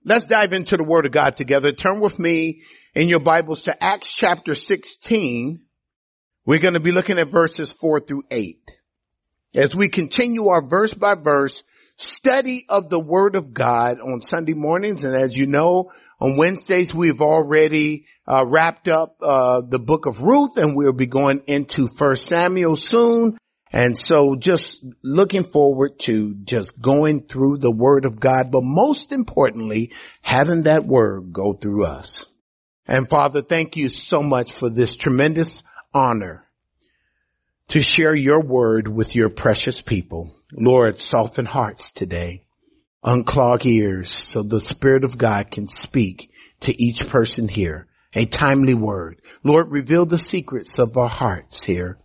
Let's dive into the Word of God together. Turn with me in your Bibles to Acts chapter 16. We're going to be looking at verses 4 through 8. As we continue our verse by verse study of the Word of God on Sunday mornings. And as you know, on Wednesdays, we've already wrapped up the book of Ruth, and we'll be going into 1 Samuel soon. And so just looking forward to just going through the Word of God, but most importantly, having that Word go through us. And Father, thank you so much for this tremendous honor to share your Word with your precious people. Lord, soften hearts today, unclog ears so the Spirit of God can speak to each person here. A timely word. Lord, reveal the secrets of our hearts here.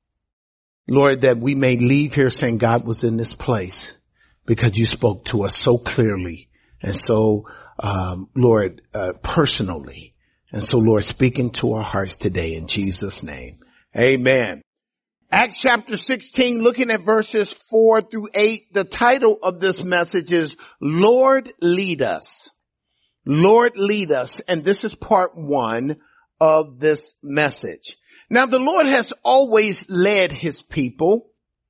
Lord, that we may leave here saying God was in this place because you spoke to us so clearly and so, Lord, personally. And so, Lord, speak into our hearts today in Jesus' name. Amen. Acts chapter 16, looking at verses 4 through 8. The title of this message is Lord, Lead Us. Lord, lead us. And this is part 1 of this message. Now, the Lord has always led his people.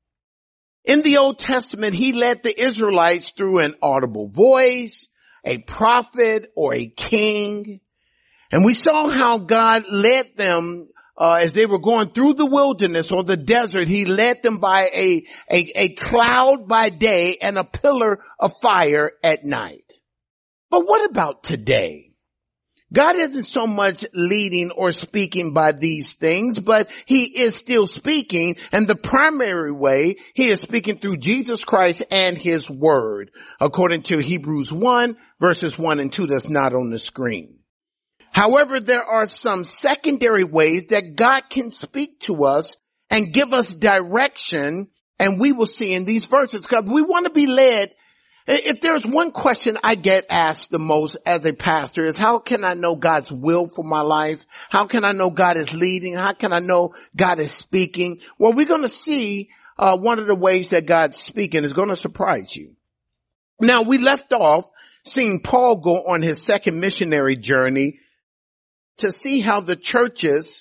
In the Old Testament, he led the Israelites through an audible voice, a prophet, or a king. And we saw how God led them as they were going through the wilderness or the desert. He led them by a cloud by day and a pillar of fire at night. But what about today? God isn't so much leading or speaking by these things, but he is still speaking. And the primary way he is speaking through Jesus Christ and his word, according to Hebrews 1 verses 1 and 2. That's not on the screen. However, there are some secondary ways that God can speak to us and give us direction. And we will see in these verses, because we want to be led. If there's one question I get asked the most as a pastor is, how can I know God's will for my life? How can I know God is leading? How can I know God is speaking? Well, we're going to see one of the ways that God's speaking is going to surprise you. Now, we left off seeing Paul go on his second missionary journey to see how the churches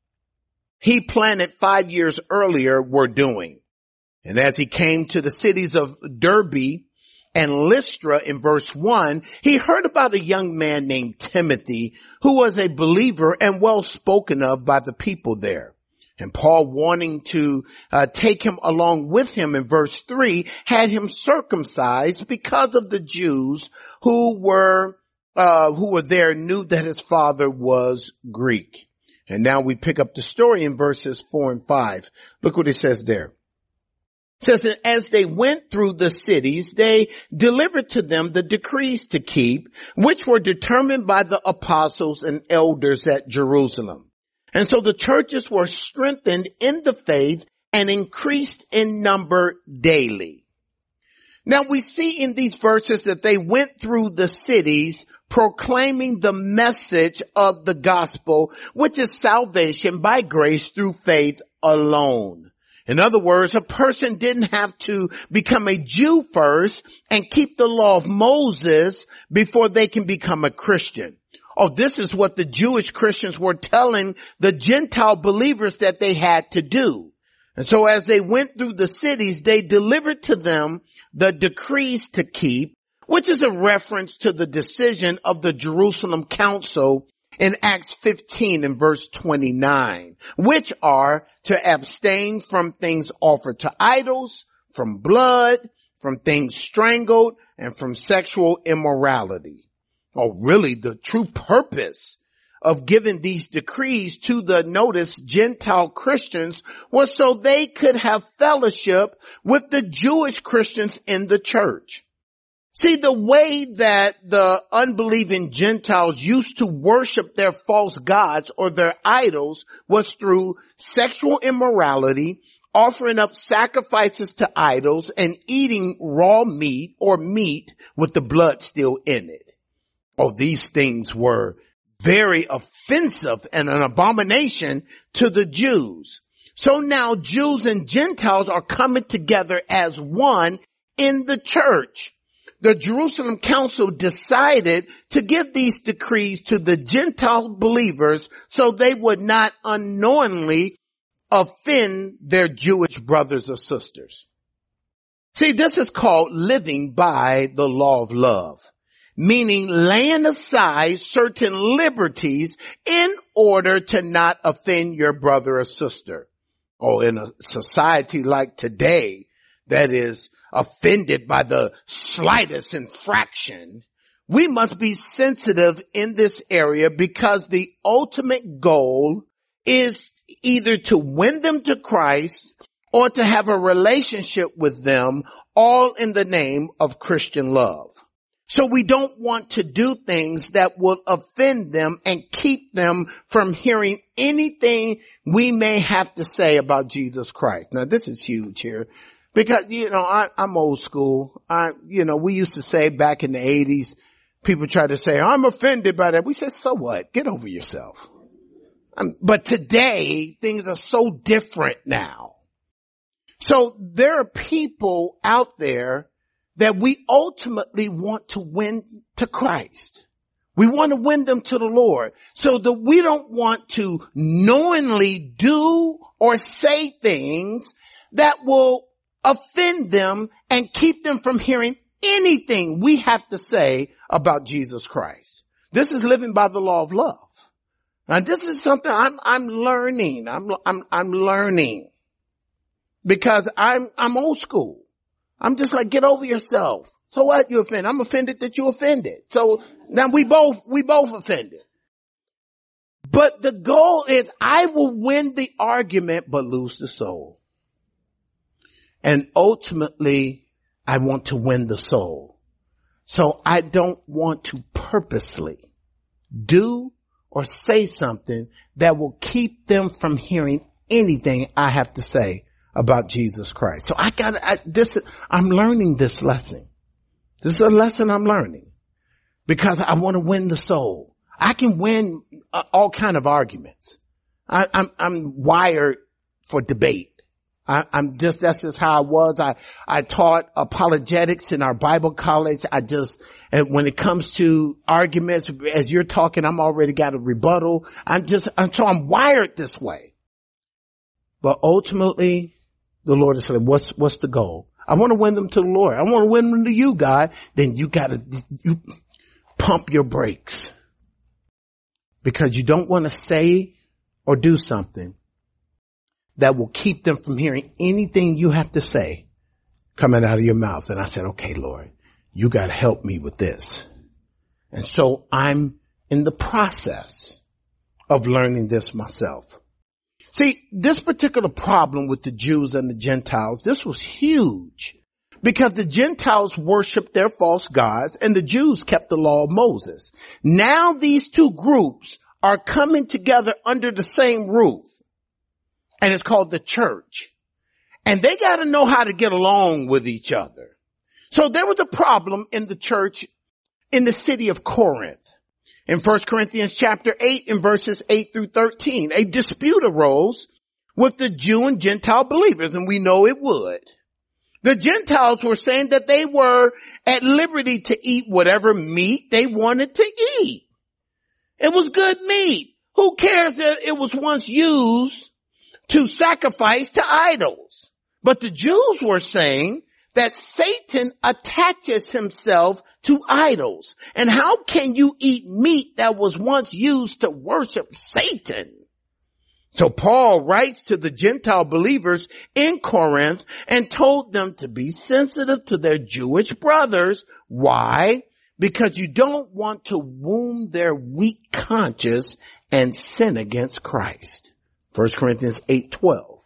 he planted 5 years earlier were doing. And as he came to the cities of Derbe and Lystra in verse 1, he heard about a young man named Timothy who was a believer and well spoken of by the people there. And Paul, wanting to take him along with him in verse 3, had him circumcised because of the Jews who were there knew that his father was Greek. And now we pick up the story in verses 4 and 5. Look what it says there. It says that as they went through the cities, they delivered to them the decrees to keep, which were determined by the apostles and elders at Jerusalem. And so the churches were strengthened in the faith and increased in number daily. Now we see in these verses that they went through the cities proclaiming the message of the gospel, which is salvation by grace through faith alone. In other words, a person didn't have to become a Jew first and keep the law of Moses before they can become a Christian. Oh, this is what the Jewish Christians were telling the Gentile believers that they had to do. And so as they went through the cities, they delivered to them the decrees to keep, which is a reference to the decision of the Jerusalem Council in Acts 15 and verse 29, which are to abstain from things offered to idols, from blood, from things strangled, and from sexual immorality. Oh, really, the true purpose of giving these decrees to the, notice, Gentile Christians was so they could have fellowship with the Jewish Christians in the church. See, the way that the unbelieving Gentiles used to worship their false gods or their idols was through sexual immorality, offering up sacrifices to idols, and eating raw meat or meat with the blood still in it. Oh, these things were very offensive and an abomination to the Jews. So now Jews and Gentiles are coming together as one in the church. the Jerusalem council decided to give these decrees to the Gentile believers so they would not unknowingly offend their Jewish brothers or sisters. See, this is called living by the law of love, meaning laying aside certain liberties in order to not offend your brother or sister. Oh, in a society like today that is offended by the slightest infraction, we must be sensitive in this area because the ultimate goal is either to win them to Christ or to have a relationship with them, all in the name of Christian love. So we don't want to do things that will offend them and keep them from hearing anything we may have to say about Jesus Christ. Now this is huge here because, I'm old school. We used to say back in the 80s, people try to say, I'm offended by that. We said, so what? Get over yourself. But today things are so different now. So there are people out there that we ultimately want to win to Christ. We want to win them to the Lord so that we don't want to knowingly do or say things that will offend them and keep them from hearing anything we have to say about Jesus Christ. This is living by the law of love. Now this is something I'm learning. I'm learning because I'm old school. I'm just like, get over yourself. So what? You offended? I'm offended that you offended. So now we both offended. But the goal is I will win the argument but lose the soul. And ultimately I want to win the soul. So I don't want to purposely do or say something that will keep them from hearing anything I have to say about Jesus Christ. So I'm learning this lesson. This is a lesson I'm learning because I want to win the soul. I can win all kind of arguments. I'm wired for debate. That's just how I was. I taught apologetics in our Bible college. And when it comes to arguments, as you're talking, I'm already got a rebuttal. So I'm wired this way. But ultimately, the Lord is saying, what's the goal? I want to win them to the Lord. I want to win them to you, God. Then you pump your brakes because you don't want to say or do something that will keep them from hearing anything you have to say coming out of your mouth. And I said, okay, Lord, you got to help me with this. And so I'm in the process of learning this myself. See, this particular problem with the Jews and the Gentiles, this was huge because the Gentiles worshiped their false gods and the Jews kept the law of Moses. Now these two groups are coming together under the same roof and it's called the church. And they got to know how to get along with each other. So there was a problem in the church in the city of Corinth. In 1 Corinthians chapter 8 in verses 8 through 13, a dispute arose with the Jew and Gentile believers, and we know it would. The Gentiles were saying that they were at liberty to eat whatever meat they wanted to eat. It was good meat. Who cares that it was once used to sacrifice to idols? But the Jews were saying that Satan attaches himself to idols. And how can you eat meat that was once used to worship Satan? So Paul writes to the Gentile believers in Corinth and told them to be sensitive to their Jewish brothers. Why? Because you don't want to wound their weak conscience and sin against Christ. 1 Corinthians 8:12.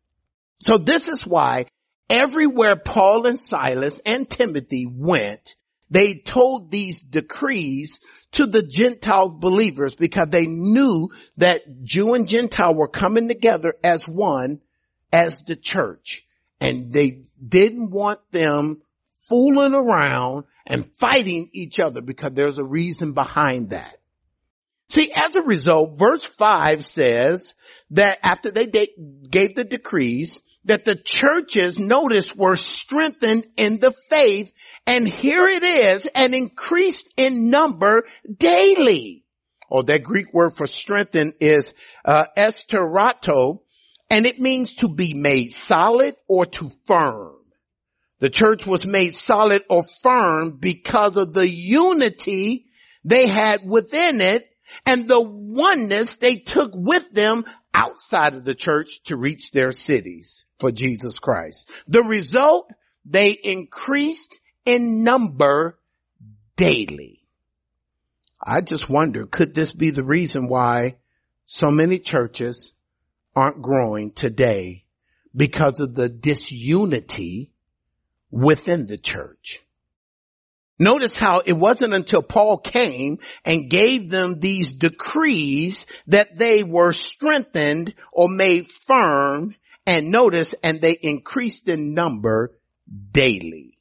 So this is why everywhere Paul and Silas and Timothy went, they told these decrees to the Gentile believers because they knew that Jew and Gentile were coming together as one, as the church. And they didn't want them fooling around and fighting each other because there's a reason behind that. See, as a result, verse 5 says that after they gave the decrees, that the churches, notice, were strengthened in the faith. And here it is, and increased in number daily. Oh, that Greek word for strengthen is esterato, and it means to be made solid or to firm. The church was made solid or firm because of the unity they had within it and the oneness they took with them outside of the church to reach their cities for Jesus Christ. The result, they increased in number daily. I just wonder, could this be the reason why so many churches aren't growing today? Because of the disunity within the church. Notice how it wasn't until Paul came and gave them these decrees that they were strengthened or made firm, and notice, and they increased in number daily.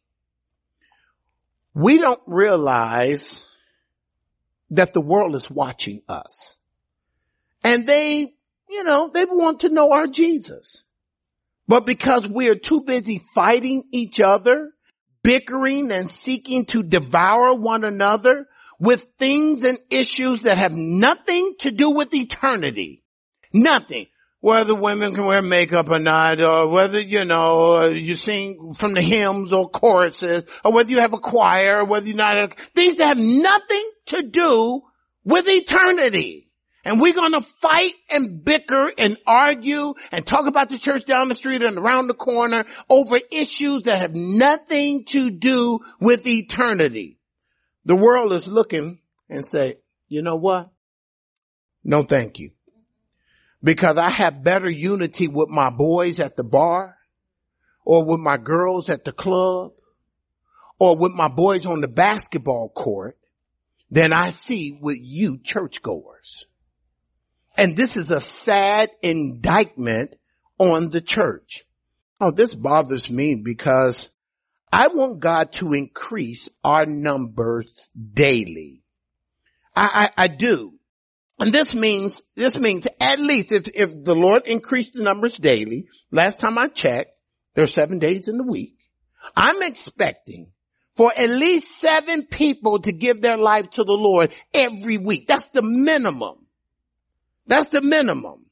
We don't realize that the world is watching us. And they want to know our Jesus. But because we are too busy fighting each other, bickering and seeking to devour one another with things and issues that have nothing to do with eternity. Nothing. Whether women can wear makeup or not, or whether, you sing from the hymns or choruses, or whether you have a choir, or whether you're not, things that have nothing to do with eternity. And we're going to fight and bicker and argue and talk about the church down the street and around the corner over issues that have nothing to do with eternity. The world is looking and say, you know what? No, thank you. Because I have better unity with my boys at the bar, or with my girls at the club, or with my boys on the basketball court than I see with you churchgoers. And this is a sad indictment on the church. Oh, this bothers me because I want God to increase our numbers daily. I do. And this means at least if the Lord increased the numbers daily, last time I checked, there are 7 days in the week. I'm expecting for at least 7 people to give their life to the Lord every week. That's the minimum. That's the minimum.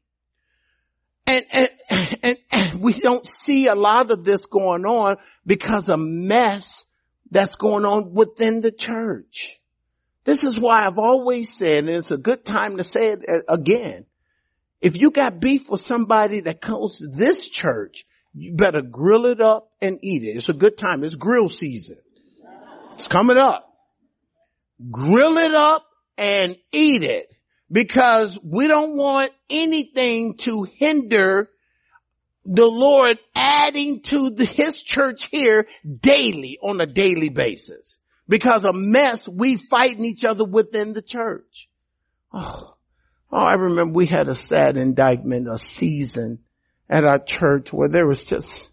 And we don't see a lot of this going on because of mess that's going on within the church. This is why I've always said, and it's a good time to say it again, if you got beef with somebody that comes to this church, you better grill it up and eat it. It's a good time. It's grill season. It's coming up. Grill it up and eat it. Because we don't want anything to hinder the Lord adding to his church here daily, on a daily basis. Because of mess, we fighting each other within the church. Oh, I remember we had a sad indictment, a season at our church where it was just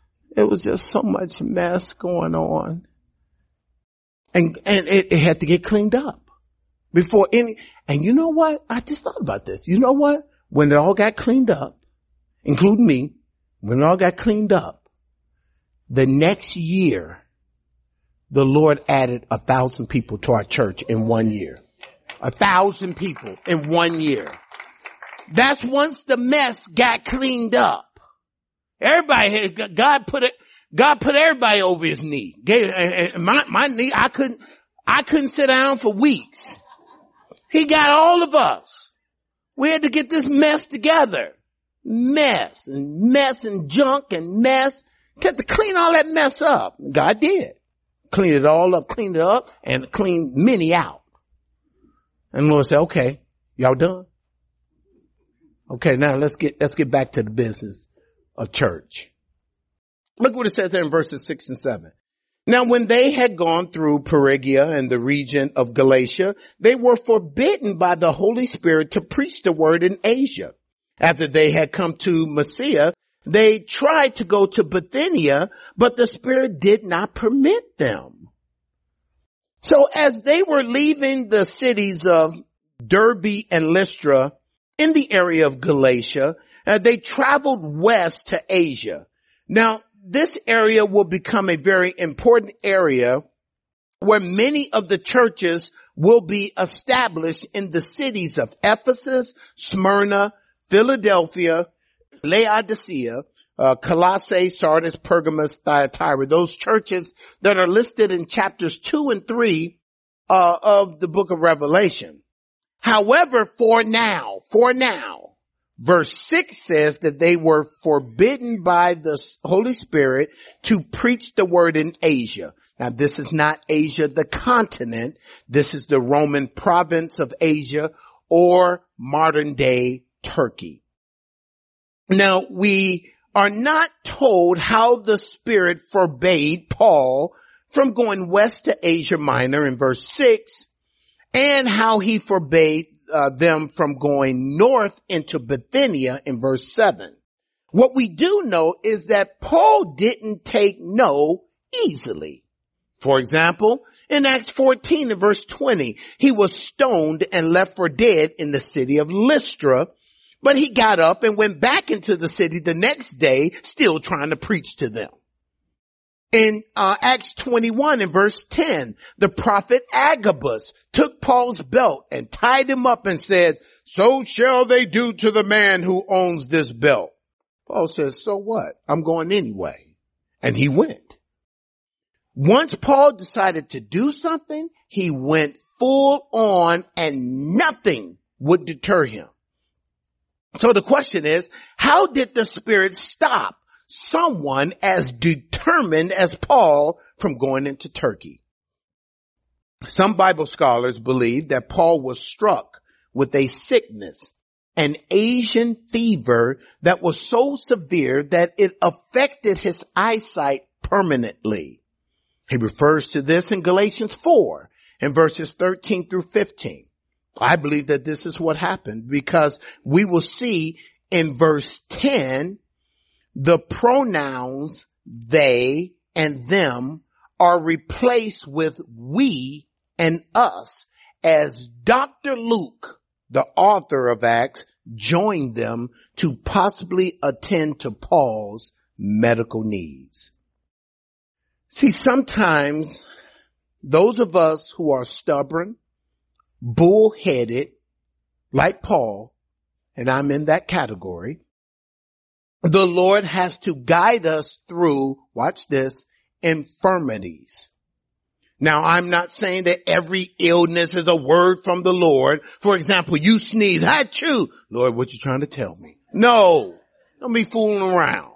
so much mess going on. And it had to get cleaned up. And you know what? I just thought about this. You know what? When it all got cleaned up, including me, when it all got cleaned up, the next year, the Lord added 1,000 people to our church in 1 year. 1,000 people in 1 year. That's once the mess got cleaned up. Everybody, God put everybody over his knee. My knee, I couldn't sit down for weeks. He got all of us. We had to get this mess together. Mess and junk and mess. Had to clean all that mess up. God did. Cleaned it all up, and cleaned many out. And the Lord said, okay, y'all done? Okay, now let's get back to the business of church. Look what it says there in verses 6 and 7. Now, when they had gone through Phrygia and the region of Galatia, they were forbidden by the Holy Spirit to preach the word in Asia. After they had come to Mysia, they tried to go to Bithynia, but the Spirit did not permit them. So as they were leaving the cities of Derbe and Lystra in the area of Galatia, They traveled west to Asia. Now, this area will become a very important area where many of the churches will be established in the cities of Ephesus, Smyrna, Philadelphia, Laodicea, Colossae, Sardis, Pergamos, Thyatira, those churches that are listed in chapters 2 and 3 of the book of Revelation. However, for now, verse 6 says that they were forbidden by the Holy Spirit to preach the word in Asia. Now, this is not Asia, the continent. This is the Roman province of Asia or modern day Turkey. Now, we are not told how the Spirit forbade Paul from going west to Asia Minor in verse 6 and how he forbade them from going north into Bithynia in verse 7. What we do know is that Paul didn't take no easily. For example, in Acts 14 and verse 20, he was stoned and left for dead in the city of Lystra, but he got up and went back into the city the next day, still trying to preach to them. In Acts 21 and verse 10, the prophet Agabus took Paul's belt and tied him up and said, "So shall they do to the man who owns this belt." Paul says, "So what? I'm going anyway." And he went. Once Paul decided to do something, he went full on and nothing would deter him. So the question is, how did the Spirit stop someone as determined as Paul from going into Turkey? Some Bible scholars believe that Paul was struck with a sickness, an Asian fever that was so severe that it affected his eyesight permanently. He refers to this in Galatians 4 in verses 13 through 15. I believe that this is what happened because we will see in verse 10, the pronouns they and them are replaced with we and us as Dr. Luke, the author of Acts, joined them to possibly attend to Paul's medical needs. See, sometimes those of us who are stubborn, bullheaded, like Paul, and I'm in that category, the Lord has to guide us through, watch this, infirmities. Now, I'm not saying that every illness is a word from the Lord. For example, you sneeze, achoo. Lord, what you trying to tell me? No, don't be fooling around.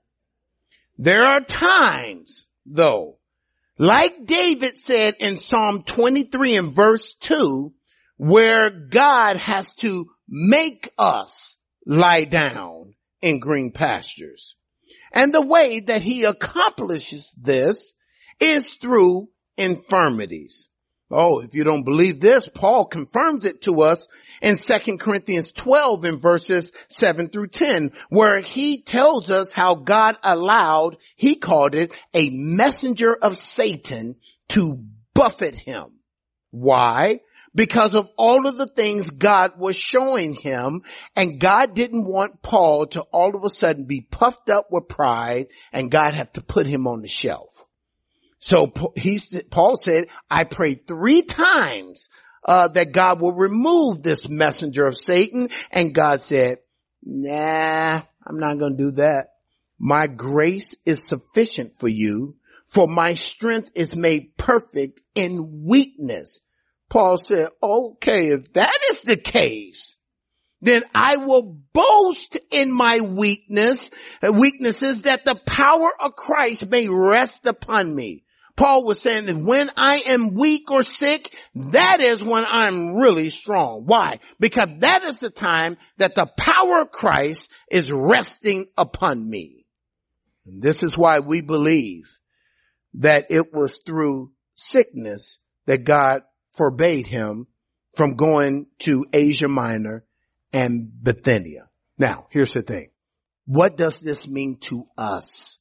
There are times, though, like David said in Psalm 23 and verse 2, where God has to make us lie down in green pastures. And the way that he accomplishes this is through infirmities. Oh, if you don't believe this, Paul confirms it to us in 2 Corinthians 12 in verses 7 through 10, where he tells us how God allowed, he called it, a messenger of Satan to buffet him. Why? Because of all of the things God was showing him, and God didn't want Paul to all of a sudden be puffed up with pride and God have to put him on the shelf. So Paul said, I prayed 3 times that God will remove this messenger of Satan. And God said, nah, I'm not going to do that. My grace is sufficient for you, for my strength is made perfect in weakness. Paul said, okay, if that is the case, then I will boast in my weaknesses that the power of Christ may rest upon me. Paul was saying that when I am weak or sick, that is when I'm really strong. Why? Because that is the time that the power of Christ is resting upon me. And this is why we believe that it was through sickness that God forbade him from going to Asia Minor and Bithynia. Now, here's the thing. What does this mean to us?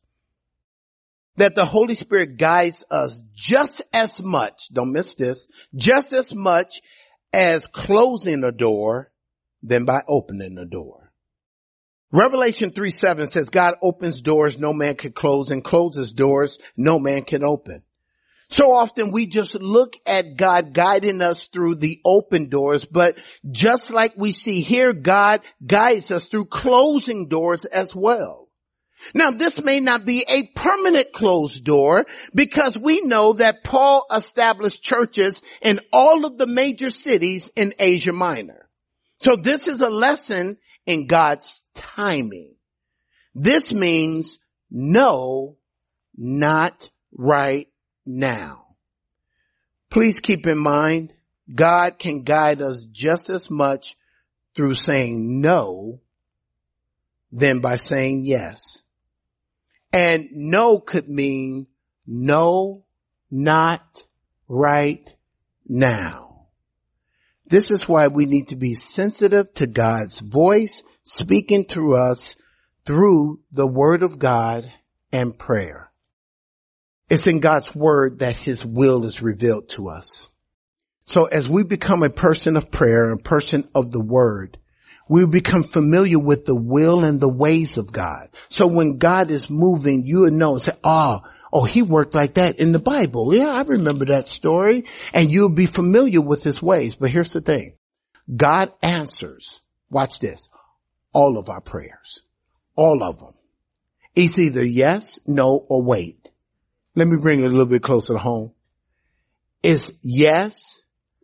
That the Holy Spirit guides us just as much, don't miss this, just as much as closing a door than by opening the door. Revelation 3:7 says God opens doors no man can close and closes doors no man can open. So often we just look at God guiding us through the open doors, but just like we see here, God guides us through closing doors as well. Now, this may not be a permanent closed door because we know that Paul established churches in all of the major cities in Asia Minor. So this is a lesson in God's timing. This means no, not right now. Please keep in mind, God can guide us just as much through saying no than by saying yes. And no could mean no, not right now. This is why we need to be sensitive to God's voice speaking through us through the Word of God and prayer. It's in God's Word that His will is revealed to us. So as we become a person of prayer, a person of the Word, we become familiar with the will and the ways of God. So when God is moving, you will know and say, oh, He worked like that in the Bible. Yeah, I remember that story. And you'll be familiar with His ways. But here's the thing. God answers, watch this, all of our prayers. All of them. It's either yes, no, or wait. Let me bring it a little bit closer to home. It's yes,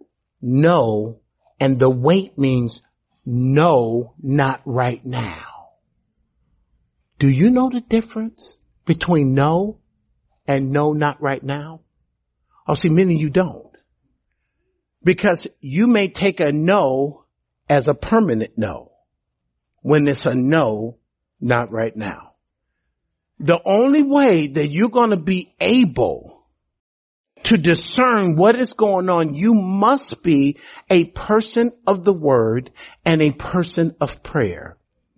no, and the wait means no, not right now. Do you know the difference between no and no, not right now? Oh, see, many of you don't. Because you may take a no as a permanent no when it's a no, not right now. The only way that you're going to be able to discern what is going on, you must be a person of the Word and a person of prayer.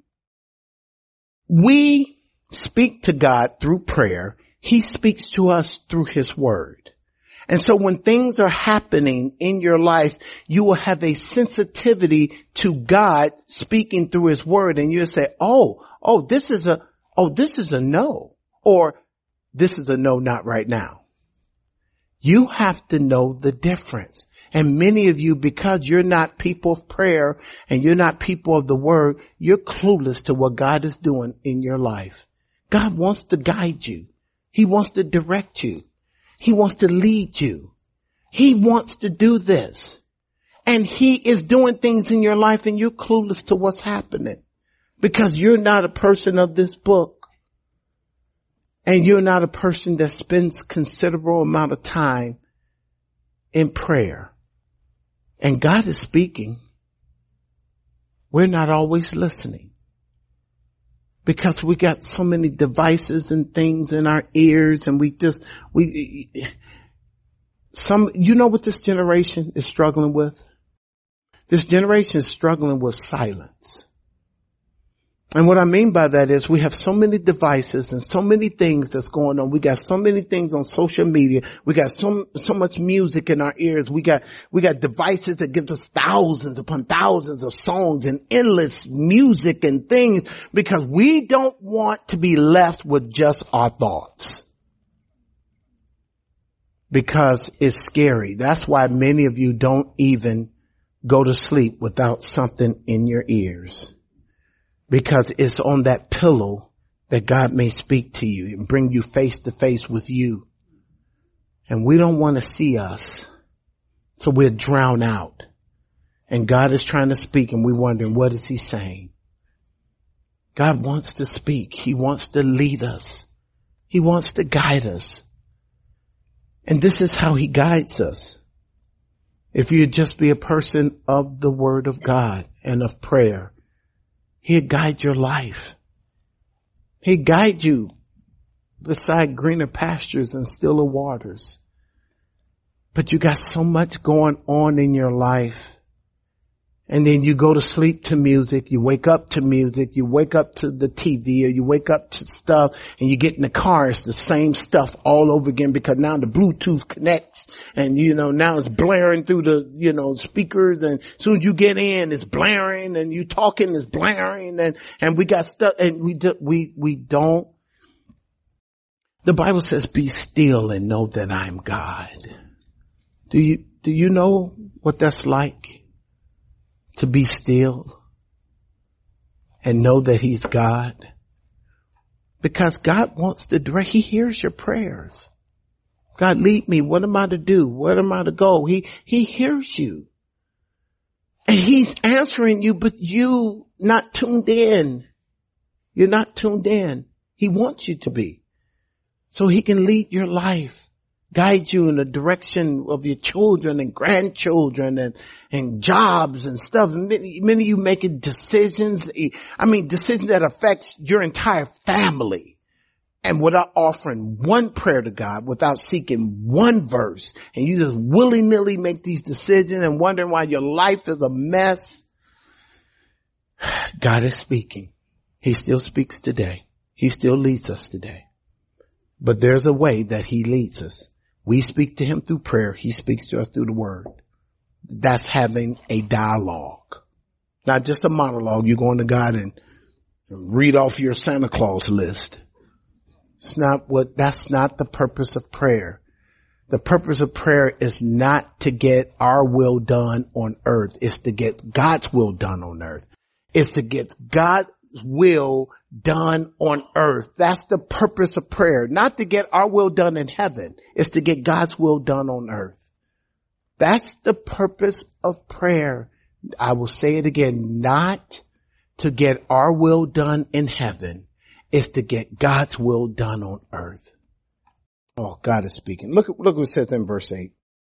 We speak to God through prayer. He speaks to us through His Word. And so when things are happening in your life, you will have a sensitivity to God speaking through His Word, and you'll say, this is a no, or this is a no, not right now. You have to know the difference. And many of you, because you're not people of prayer and you're not people of the Word, you're clueless to what God is doing in your life. God wants to guide you. He wants to direct you. He wants to lead you. He wants to do this. And He is doing things in your life and you're clueless to what's happening because you're not a person of this book. And you're not a person that spends considerable amount of time in prayer. And God is speaking. We're not always listening. Because we got so many devices and things in our ears and you know what this generation is struggling with? This generation is struggling with silence. And what I mean by that is we have so many devices and so many things that's going on. We got so many things on social media. We got so much music in our ears. We got devices that give us thousands upon thousands of songs and endless music and things because we don't want to be left with just our thoughts. Because it's scary. That's why many of you don't even go to sleep without something in your ears. Because it's on that pillow that God may speak to you and bring you face to face with you. And we don't want to see us. So we're drowned out. And God is trying to speak and we're wondering, what is He saying? God wants to speak. He wants to lead us. He wants to guide us. And this is how He guides us. If you just be a person of the Word of God and of prayer, He'll guide your life. He'll guide you beside greener pastures and stiller waters. But you got so much going on in your life And then you go to sleep to music, you wake up to music, you wake up to the TV, or you wake up to stuff, and you get in the car, it's the same stuff all over again, because now the Bluetooth connects, and now it's blaring through the, speakers, and as soon as you get in, it's blaring, and you talking, it's blaring, and we got stuff, and we don't. The Bible says, be still and know that I'm God. Do you know what that's like? To be still and know that he's God? Because God wants to direct. He hears your prayers. God, lead me. What am I to do? Where am I to go? He hears you. And he's answering you, but you not tuned in. You're not tuned in. He wants you to be. So he can lead your life. Guide you in the direction of your children and grandchildren and jobs and stuff. Many of you making decisions. Decisions that affects your entire family. And without offering one prayer to God, without seeking one verse, and you just willy-nilly make these decisions and wondering why your life is a mess. God is speaking. He still speaks today. He still leads us today. But there's a way that he leads us. We speak to him through prayer. He speaks to us through the word. That's having a dialogue. Not just a monologue. You're going to God and read off your Santa Claus list. That's not the purpose of prayer. The purpose of prayer is not to get our will done on earth. It's to get God's will done on earth. It's to get God's will done on earth. That's the purpose of prayer. Not to get our will done in heaven. It's to get God's will done on earth. That's the purpose of prayer. I will say it again. Not to get our will done in heaven. It's to get God's will done on earth. Oh, God is speaking. Look what it says in verse 8.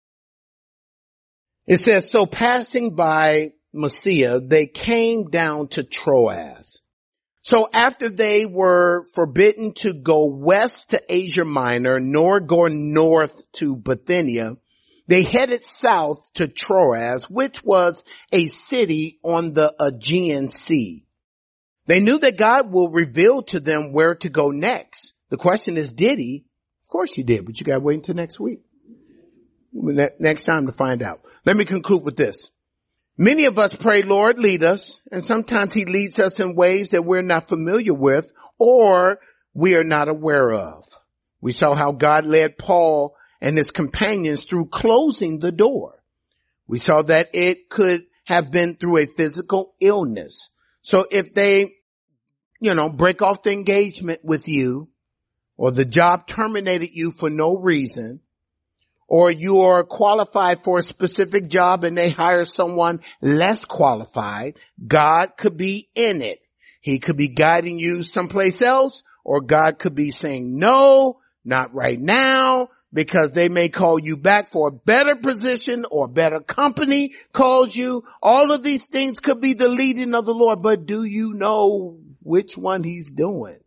It says, so passing by Mysia, they came down to Troas. So after they were forbidden to go west to Asia Minor, nor go north to Bithynia, they headed south to Troas, which was a city on the Aegean Sea. They knew that God will reveal to them where to go next. The question is, did he? Of course he did, but you gotta wait until next week. Next time to find out. Let me conclude with this. Many of us pray, Lord, lead us, and sometimes he leads us in ways that we're not familiar with or we are not aware of. We saw how God led Paul and his companions through closing the door. We saw that it could have been through a physical illness. So if they, break off the engagement with you, or the job terminated you for no reason, or you are qualified for a specific job and they hire someone less qualified, God could be in it. He could be guiding you someplace else, or God could be saying, no, not right now, because they may call you back for a better position or better company calls you. All of these things could be the leading of the Lord, but do you know which one he's doing?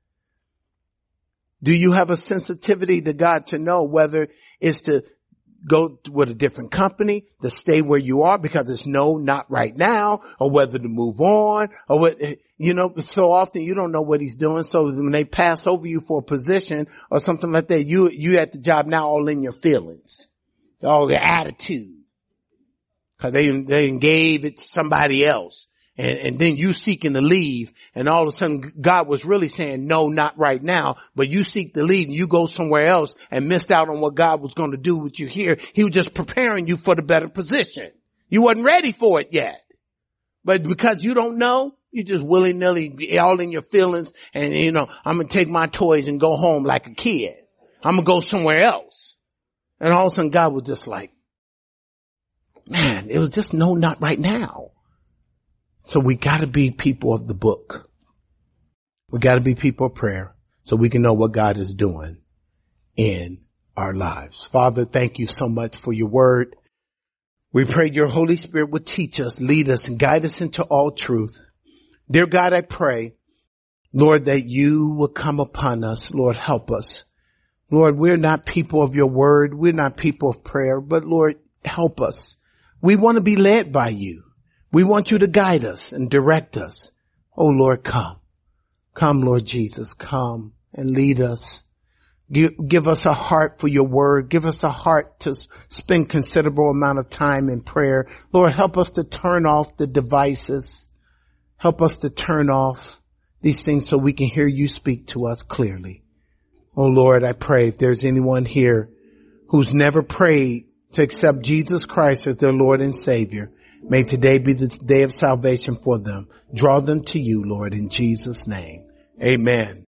Do you have a sensitivity to God to know whether it's to go with a different company, to stay where you are because it's no, not right now, or whether to move on, or what, so often you don't know what he's doing. So when they pass over you for a position or something like that, you at the job now all in your feelings, all your attitude, because they gave it to somebody else. And then you seeking to leave, and all of a sudden God was really saying, no, not right now, but you seek to leave and you go somewhere else and missed out on what God was going to do with you here. He was just preparing you for the better position. You wasn't ready for it yet. But because you don't know, you just willy-nilly all in your feelings and, I'm going to take my toys and go home like a kid. I'm going to go somewhere else. And all of a sudden God was just like, man, it was just no, not right now. So we gotta be people of the book. We gotta be people of prayer so we can know what God is doing in our lives. Father, thank you so much for your word. We pray your Holy Spirit would teach us, lead us, and guide us into all truth. Dear God, I pray, Lord, that you will come upon us. Lord, help us. Lord, we're not people of your word. We're not people of prayer, but Lord, help us. We want to be led by you. We want you to guide us and direct us. Oh Lord, come. Come, Lord Jesus, come and lead us. Give us a heart for your word. Give us a heart to spend considerable amount of time in prayer. Lord, help us to turn off the devices. Help us to turn off these things so we can hear you speak to us clearly. Oh Lord, I pray if there's anyone here who's never prayed to accept Jesus Christ as their Lord and Savior, may today be the day of salvation for them. Draw them to you, Lord, in Jesus' name. Amen.